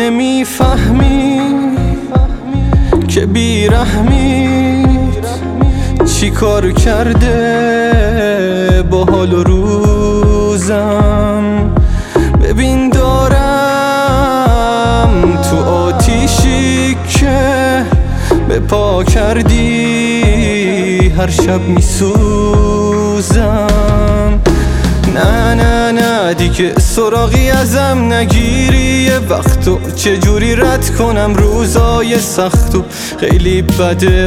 نمیفهمی که بیرحمیت چی کار کرده با حال و روزم. ببین دارم تو آتیشی که به پا کردی هر شب میسوزم. نه نه نه دیگه سراغی ازم نگیری، یه وقتو چجوری رد کنم روزای سختو خیلی بده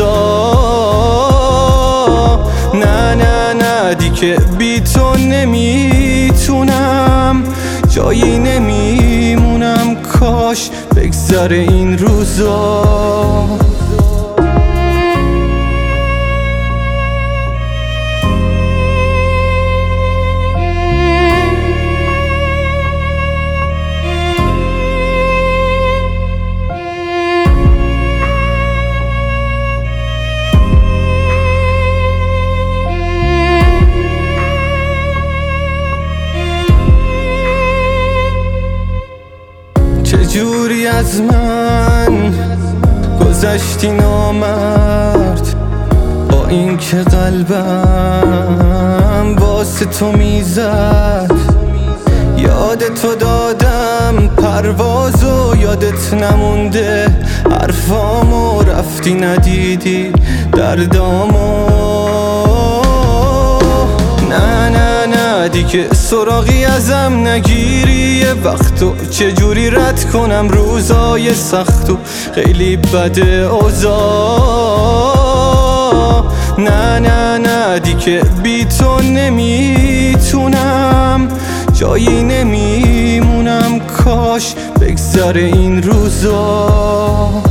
اوضاع. نه نه نه دیگه بی تو نمیتونم، جایی نمیمونم، کاش بگذره این روزا. چجوری از من گذشتی نامرد، با این که قلبم واسه تو میزد. یاد تو دادم پروازو، یادت نمونده حرفامو، رفتی ندیدی دردامو. نه نه نه دیگه سراغی ازم نگیری، یه وقتو چجوری رد کنم روزای سختو خیلی بده اوضاع. نه نه نه دیگه بی تو نمیتونم، جایی نمیمونم، کاش بگذره این روزا.